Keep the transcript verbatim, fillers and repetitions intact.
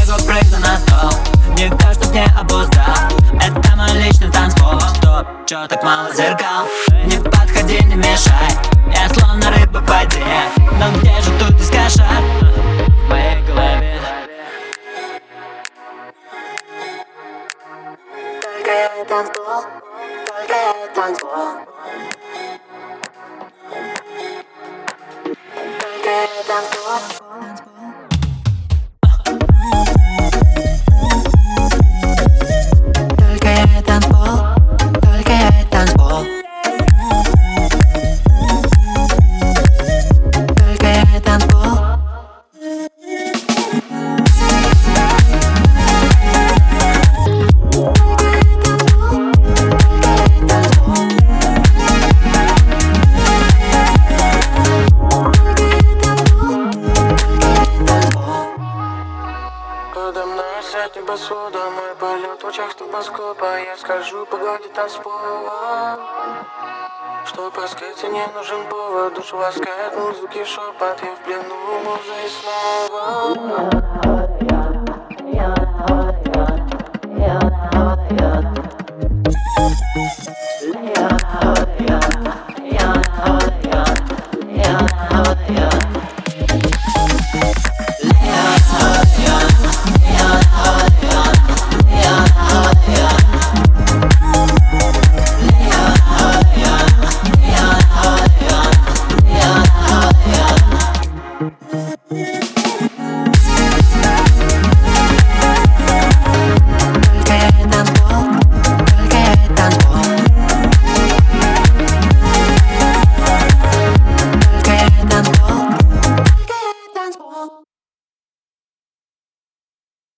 бегу, прыгну на стол. Никто, чтоб не обуздал. Это мой личный танцпол. Стоп, чё так мало зеркал? Не подходи, не мешай. Я словно рыба в воде. Но где же тут искать шар? В моей голове. Только я и танцпол. Только я и танцпол. Только я и танцпол. Только я и танцпол. Только я и танцпол. Только я и танцпол. Подо мной средь небосвода, мой полет в лучах стробоскопа. Я скажу, погоди танцпол. Чтоб раскрыться, не нужен повод. Душу ласкает музыки шепот. Я в плену музы снова.